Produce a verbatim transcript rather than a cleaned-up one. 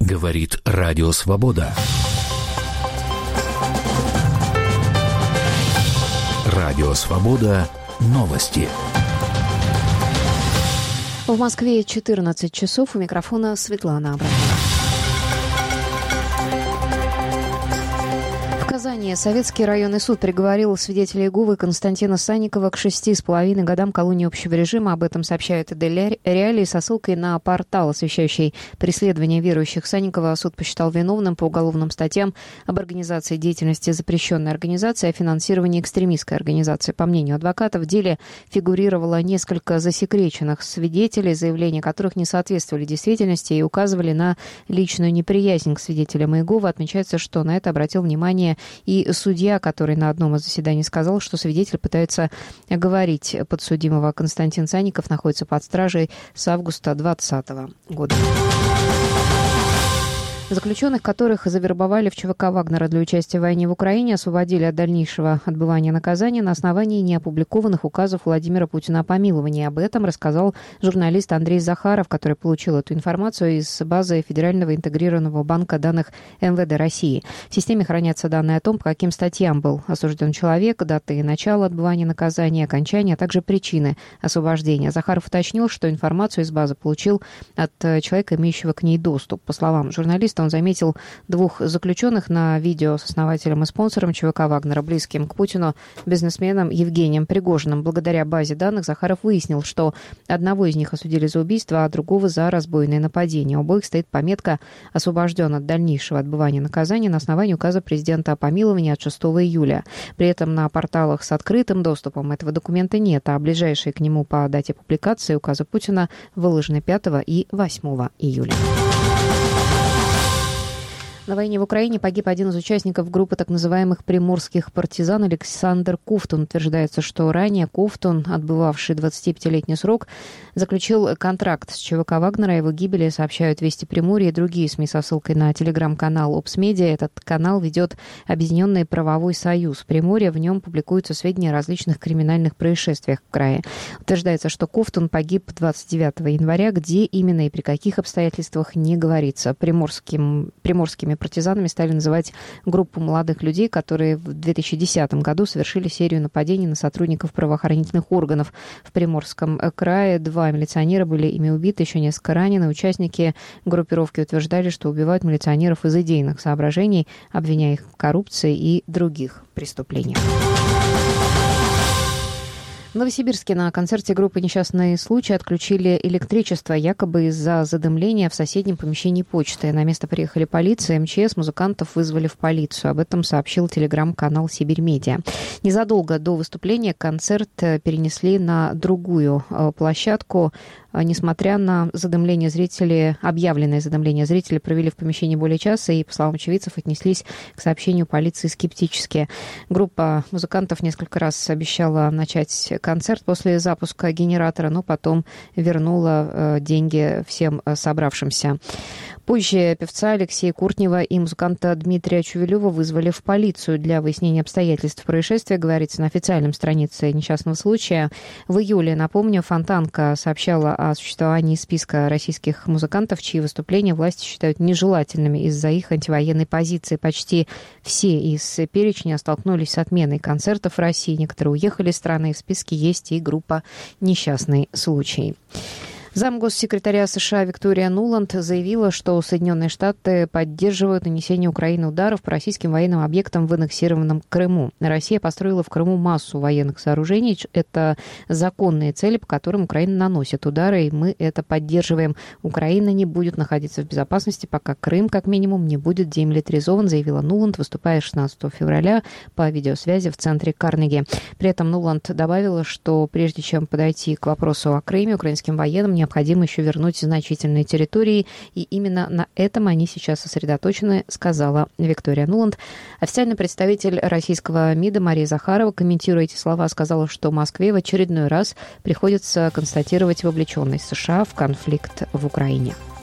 Говорит Радио Свобода. Радио Свобода. Новости. В Москве четырнадцать часов. У микрофона Светлана Абрамова. В Казани Советский районный суд приговорил свидетеля Иеговы Константина Санникова к шести с половиной годам колонии общего режима. Об этом сообщают Эдель Реалии со ссылкой на портал, освещающий преследование верующих. Санникова суд посчитал виновным по уголовным статьям об организации деятельности запрещенной организации, о финансировании экстремистской организации. По мнению адвоката, в деле фигурировало несколько засекреченных свидетелей, заявления которых не соответствовали действительности и указывали на личную неприязнь к свидетелям Иеговы. Отмечается, что на это обратил внимание и судья, который на одном из заседаний сказал, что свидетель пытается оговорить подсудимого. Константин Санников находится под стражей с августа двадцатого года. Заключенных, которых завербовали в ЧВК Вагнера для участия в войне в Украине, освободили от дальнейшего отбывания наказания на основании неопубликованных указов Владимира Путина о помиловании. Об этом рассказал журналист Андрей Захаров, который получил эту информацию из базы Федерального интегрированного банка данных эм вэ дэ России. В системе хранятся данные о том, по каким статьям был осужден человек, даты начала отбывания наказания, окончания, а также причины освобождения. Захаров уточнил, что информацию из базы получил от человека, имеющего к ней доступ. По словам журналиста, он заметил двух заключенных на видео с основателем и спонсором ЧВК Вагнера, близким к Путину, бизнесменом Евгением Пригожиным. Благодаря базе данных Захаров выяснил, что одного из них осудили за убийство, а другого за разбойное нападение. У обоих стоит пометка «Освобожден от дальнейшего отбывания наказания» на основании указа президента о помиловании от шестого июля. При этом на порталах с открытым доступом этого документа нет, а ближайшие к нему по дате публикации указа Путина выложены пятого и восьмого июля. На войне в Украине погиб один из участников группы так называемых приморских партизан Александр Ковтун. Утверждается, что ранее Ковтун, отбывавший двадцатипятилетний срок, заключил контракт с ЧВК Вагнера. О его гибели сообщают «Вести Приморья» и другие СМИ со ссылкой на телеграм-канал «Опсмедиа». Этот канал ведет Объединенный правовой союз Приморья. В нем публикуются сведения о различных криминальных происшествиях в крае. Утверждается, что Ковтун погиб двадцать девятого января. Где именно и при каких обстоятельствах, не говорится. Приморским, приморскими партизанами стали называть группу молодых людей, которые в две тысячи десятом году совершили серию нападений на сотрудников правоохранительных органов в Приморском крае. Два милиционера были ими убиты, еще несколько ранены. Участники группировки утверждали, что убивают милиционеров из идейных соображений, обвиняя их в коррупции и других преступлениях. В Новосибирске на концерте группы «Несчастный случай» отключили электричество, якобы из-за задымления в соседнем помещении почты. На место приехали полиция, эм че эс, музыкантов вызвали в полицию. Об этом сообщил телеграм-канал «Сибирь Медиа». Незадолго до выступления концерт перенесли на другую площадку. Несмотря на задымление, зрители, объявленное задымление, зрители провели в помещении более часа и, по словам очевидцев, отнеслись к сообщению полиции скептически. Группа музыкантов несколько раз обещала начать концерт после запуска генератора, но потом вернула деньги всем собравшимся. Позже певца Алексея Куртнева и музыканта Дмитрия Чувелева вызвали в полицию для выяснения обстоятельств происшествия, говорится на официальном странице несчастного случая. В июле, напомню, Фонтанка сообщала о существовании списка российских музыкантов, чьи выступления власти считают нежелательными из-за их антивоенной позиции. Почти все из перечня столкнулись с отменой концертов в России. Некоторые уехали из страны. В списке есть и группа «Несчастный случай». Замгоссекретаря США Виктория Нуланд заявила, что Соединенные Штаты поддерживают нанесение Украины ударов по российским военным объектам в аннексированном Крыму. Россия построила в Крыму массу военных сооружений. Это законные цели, по которым Украина наносит удары, и мы это поддерживаем. Украина не будет находиться в безопасности, пока Крым, как минимум, не будет демилитаризован, заявила Нуланд, выступая шестнадцатого февраля по видеосвязи в центре Карнеги. При этом Нуланд добавила, что прежде чем подойти к вопросу о Крыме, украинским военным необходимо еще вернуть значительные территории, и именно на этом они сейчас сосредоточены, сказала Виктория Нуланд. Официальный представитель российского МИДа Мария Захарова, комментируя эти слова, сказала, что Москве в очередной раз приходится констатировать вовлеченность США в конфликт в Украине.